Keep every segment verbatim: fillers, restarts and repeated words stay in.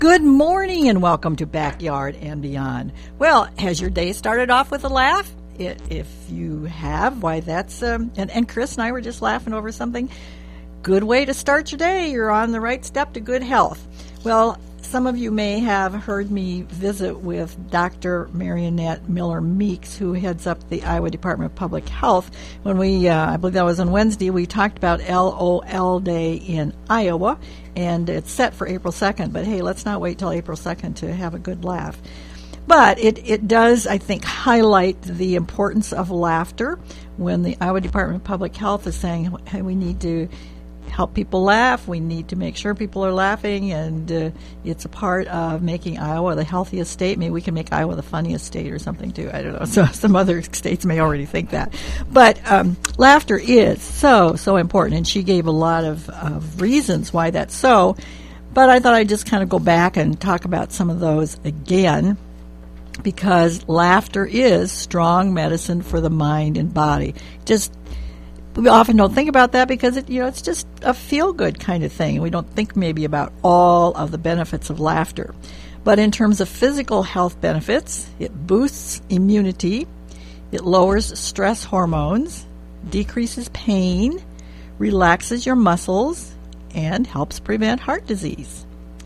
Good morning and welcome to Backyard and Beyond. Well, has your day started off with a laugh? It, if you have, why that's, um, and, and Chris and I were just laughing over something. Good way to start your day. You're on the right step to good health. Well, some of you may have heard me visit with Doctor Marionette Miller-Meeks, who heads up the Iowa Department of Public Health. When we, uh, I believe that was on Wednesday, we talked about L O L Day in Iowa, and it's set for April second. But hey, let's not wait till April second to have a good laugh. But it, it does, I think, highlight the importance of laughter when the Iowa Department of Public Health is saying, hey, we need to help people laugh. We need to make sure people are laughing, and uh, it's a part of making Iowa the healthiest state. Maybe we can make Iowa the funniest state or something, too. I don't know. So some other states may already think that. But um, laughter is so, so important, and she gave a lot of, of reasons why that's so. But I thought I'd just kind of go back and talk about some of those again, because laughter is strong medicine for the mind and body. Just we often don't think about that because it, you know, it's just a feel-good kind of thing. We don't think maybe about all of the benefits of laughter. But in terms of physical health benefits, it boosts immunity, it lowers stress hormones, decreases pain, relaxes your muscles, and helps prevent heart disease.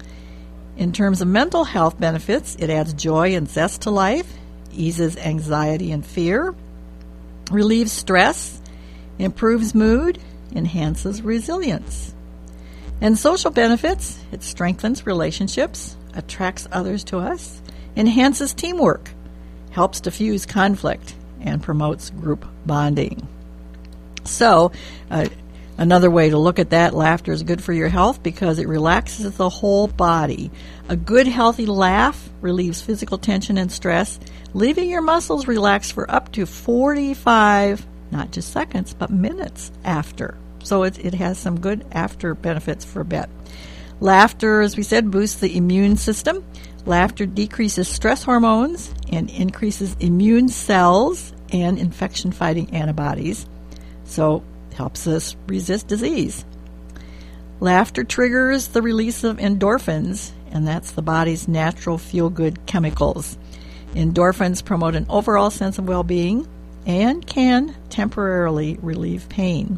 In terms of mental health benefits, it adds joy and zest to life, eases anxiety and fear, relieves stress, improves mood, enhances resilience. And social benefits, it strengthens relationships, attracts others to us, enhances teamwork, helps diffuse conflict, and promotes group bonding. So, uh, another way to look at that, laughter is good for your health because it relaxes the whole body. A good, healthy laugh relieves physical tension and stress, leaving your muscles relaxed for up to forty-five not just seconds, but minutes after. So it, it has some good after benefits for a bit. Laughter, as we said, boosts the immune system. Laughter decreases stress hormones and increases immune cells and infection-fighting antibodies. So it helps us resist disease. Laughter triggers the release of endorphins, and that's the body's natural feel-good chemicals. Endorphins promote an overall sense of well-being and can temporarily relieve pain.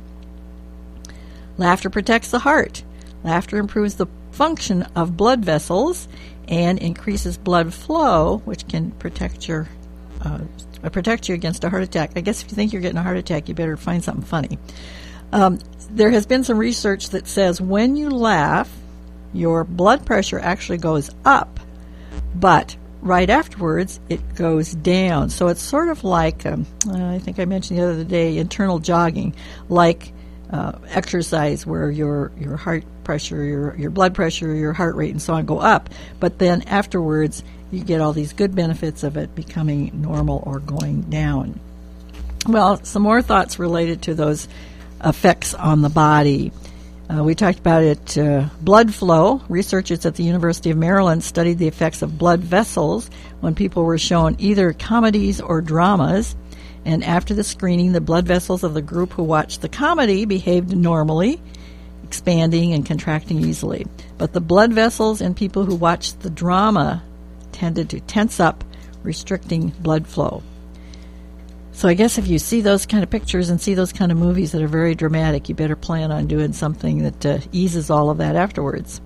Laughter protects the heart. Laughter improves the function of blood vessels and increases blood flow, which can protect your uh, protect you against a heart attack. I guess if you think you're getting a heart attack, you better find something funny. Um, there has been some research that says when you laugh, your blood pressure actually goes up, but right afterwards, it goes down. So it's sort of like, um, I think I mentioned the other day, internal jogging, like uh, exercise where your your heart pressure, your your blood pressure, your heart rate, and so on go up. But then afterwards, you get all these good benefits of it becoming normal or going down. Well, some more thoughts related to those effects on the body. Uh, we talked about it, uh, blood flow. Researchers at the University of Maryland studied the effects of blood vessels when people were shown either comedies or dramas. And after the screening, the blood vessels of the group who watched the comedy behaved normally, expanding and contracting easily. But the blood vessels in people who watched the drama tended to tense up, restricting blood flow. So I guess if you see those kind of pictures and see those kind of movies that are very dramatic, you better plan on doing something that uh, eases all of that afterwards.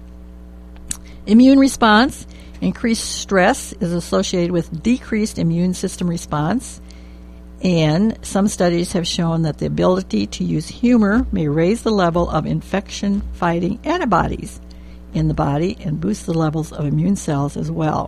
Immune response. Increased stress is associated with decreased immune system response. And some studies have shown that the ability to use humor may raise the level of infection-fighting antibodies in the body and boost the levels of immune cells as well.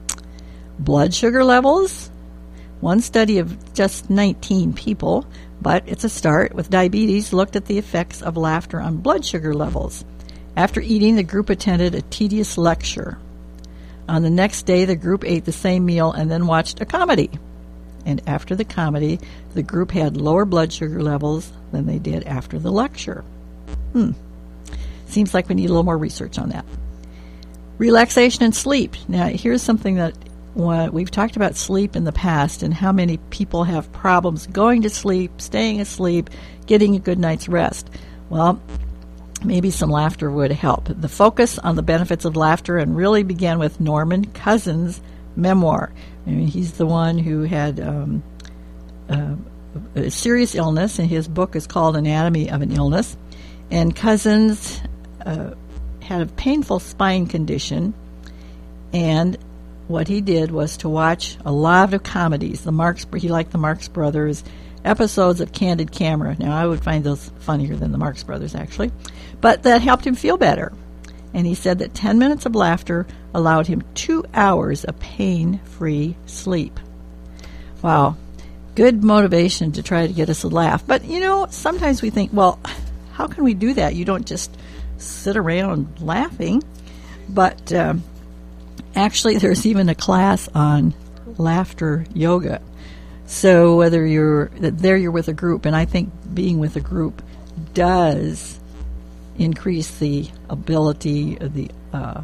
Blood sugar levels. One study of just nineteen people, but it's a start, with diabetes, looked at the effects of laughter on blood sugar levels. After eating, the group attended a tedious lecture. On the next day, the group ate the same meal and then watched a comedy. And after the comedy, the group had lower blood sugar levels than they did after the lecture. Hmm. Seems like we need a little more research on that. Relaxation and sleep. Now, here's something that What, we've talked about sleep in the past and how many people have problems going to sleep, staying asleep, getting a good night's rest. Well, maybe some laughter would help. The focus on the benefits of laughter and really began with Norman Cousins' memoir. I mean, he's the one who had um, uh, a serious illness, and his book is called Anatomy of an Illness. And Cousins uh, had a painful spine condition, and what he did was to watch a lot of comedies. The Marx, he liked the Marx Brothers, episodes of Candid Camera. Now, I would find those funnier than the Marx Brothers, actually. But that helped him feel better. And he said that ten minutes of laughter allowed him two hours of pain-free sleep. Wow. Good motivation to try to get us to laugh. But, you know, sometimes we think, well, how can we do that? You don't just sit around laughing. But um, actually, there's even a class on laughter yoga. So whether you're there, you're with a group, and I think being with a group does increase the ability, the uh,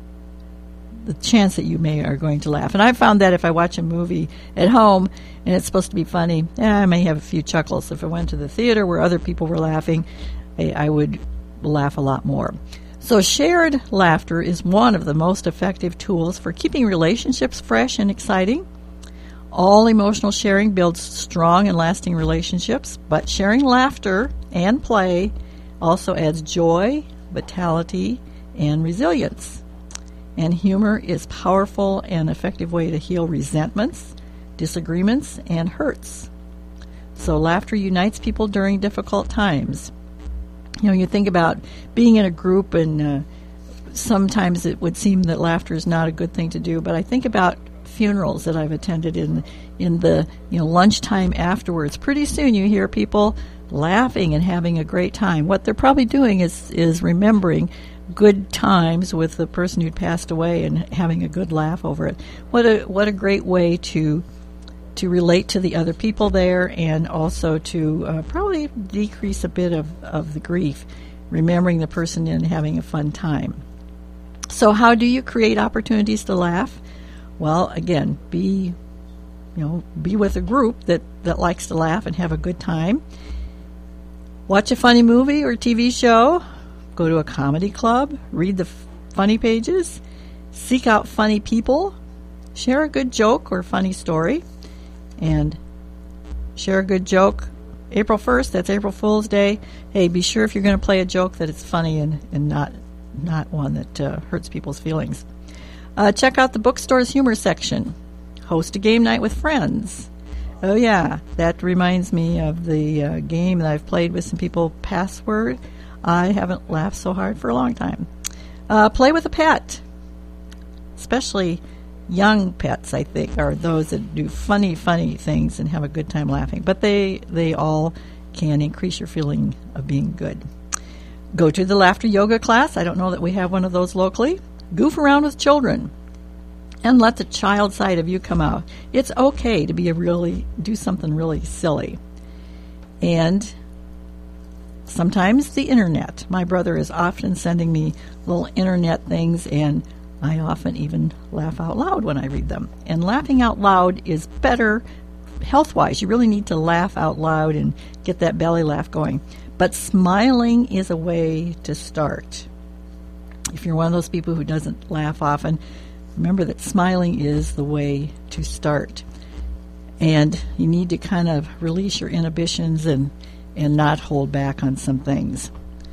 the chance that you may are going to laugh. And I found that if I watch a movie at home and it's supposed to be funny, eh, I may have a few chuckles. If I went to the theater where other people were laughing, I, I would laugh a lot more. So shared laughter is one of the most effective tools for keeping relationships fresh and exciting. All emotional sharing builds strong and lasting relationships, but sharing laughter and play also adds joy, vitality, and resilience. And humor is a powerful and effective way to heal resentments, disagreements, and hurts. So laughter unites people during difficult times. You know, you think about being in a group, and uh, sometimes it would seem that laughter is not a good thing to do, but I think about funerals that I've attended in in the you know lunchtime afterwards. Pretty soon you hear people laughing and having a great time. What they're probably doing is is remembering good times with the person who'd passed away and having a good laugh over it. What a what a great way to to relate to the other people there, and also to uh, probably decrease a bit of, of the grief, remembering the person and having a fun time. So how do you create opportunities to laugh? Well, again, be you know be with a group that, that likes to laugh and have a good time. Watch a funny movie or T V show. Go to a comedy club. Read the f- funny pages. Seek out funny people. Share a good joke or funny story. And share a good joke. April first, that's April Fool's Day. Hey, be sure if you're going to play a joke that it's funny and, and not, not one that uh, hurts people's feelings. Uh, check out the bookstore's humor section. Host a game night with friends. Oh, yeah, that reminds me of the uh, game that I've played with some people, Password. I haven't laughed so hard for a long time. Uh, play with a pet. Especially young pets, I think, are those that do funny, funny things and have a good time laughing. But they, they all can increase your feeling of being good. Go to the laughter yoga class. I don't know that we have one of those locally. Goof around with children and let the child side of you come out. It's okay to be a really do something really silly. And sometimes the internet. My brother is often sending me little internet things, and I often even laugh out loud when I read them. And laughing out loud is better health-wise. You really need to laugh out loud and get that belly laugh going. But smiling is a way to start. If you're one of those people who doesn't laugh often, remember that smiling is the way to start. And you need to kind of release your inhibitions and, and not hold back on some things.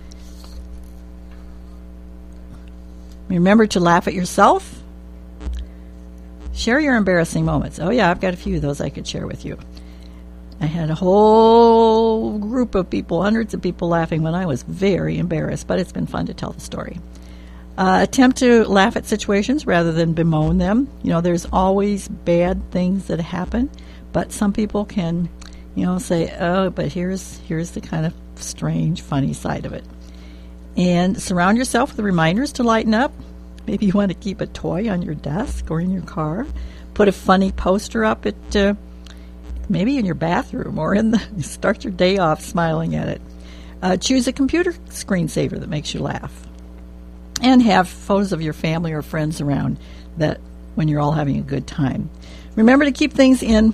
Remember to laugh at yourself. Share your embarrassing moments. Oh, yeah, I've got a few of those I could share with you. I had a whole group of people, hundreds of people laughing when I was very embarrassed, but it's been fun to tell the story. Uh, attempt to laugh at situations rather than bemoan them. You know, there's always bad things that happen, but some people can, you know, say, oh, but here's here's the kind of strange, funny side of it. And surround yourself with reminders to lighten up. Maybe you want to keep a toy on your desk or in your car. Put a funny poster up at uh, maybe in your bathroom or in the start your day off smiling at it. Uh, choose a computer screensaver that makes you laugh. And have photos of your family or friends around that when you're all having a good time. Remember to keep things in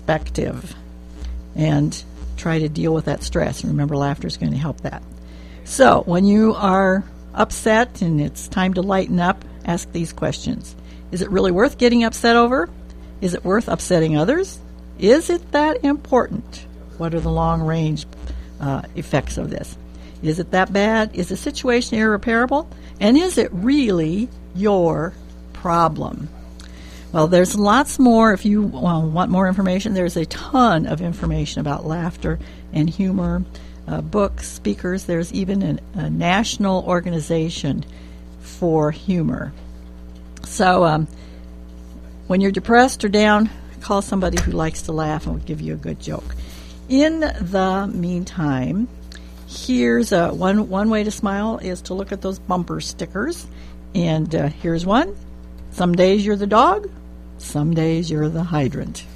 perspective and try to deal with that stress. Remember, laughter is going to help that. So when you are upset and it's time to lighten up, ask these questions. Is it really worth getting upset over? Is it worth upsetting others? Is it that important? What are the long-range uh, effects of this? Is it that bad? Is the situation irreparable? And is it really your problem? Well, there's lots more. If you well, want more information, there's a ton of information about laughter and humor, uh, books, speakers. There's even an, a national organization for humor. So um, when you're depressed or down, call somebody who likes to laugh and will give you a good joke. In the meantime, here's a, one, one way to smile is to look at those bumper stickers. And uh, here's one. Some days you're the dog. Some days you're the hydrant.